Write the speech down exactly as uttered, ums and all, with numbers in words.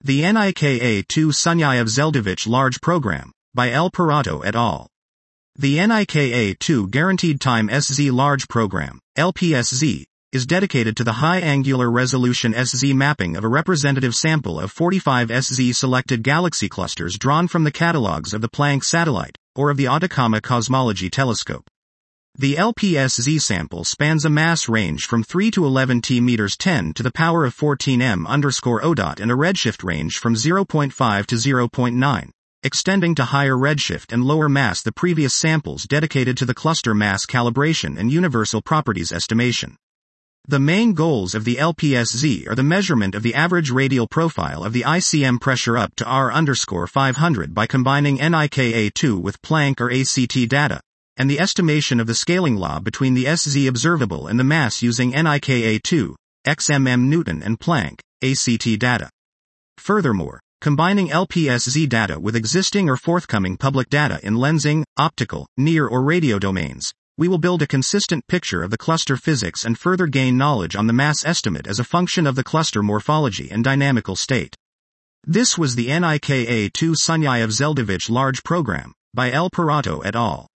The Nika two Sunyaev-Zeldovich Large Program, by L. Parato et al. The Nika two Guaranteed Time S Z Large Program, L P S Z, is dedicated to the high angular resolution S Z mapping of a representative sample of forty-five S Z selected galaxy clusters drawn from the catalogs of the Planck satellite, or of the Atacama Cosmology Telescope. The L P S Z sample spans a mass range from three to eleven T meters ten to the power of fourteen m underscore O dot and a redshift range from zero point five to zero point nine, extending to higher redshift and lower mass the previous samples dedicated to the cluster mass calibration and universal properties estimation. The main goals of the L P S Z are the measurement of the average radial profile of the I C M pressure up to R underscore five hundred by combining Nika two with Planck or A C T data, and the estimation of the scaling law between the S Z observable and the mass using Nika two, X M M Newton and Planck, A C T data. Furthermore, combining L P S Z data with existing or forthcoming public data in lensing, optical, near or radio domains, we will build a consistent picture of the cluster physics and further gain knowledge on the mass estimate as a function of the cluster morphology and dynamical state. This was the Nika two Sunyaev-Zeldovich Large Program, by L. Parato et al.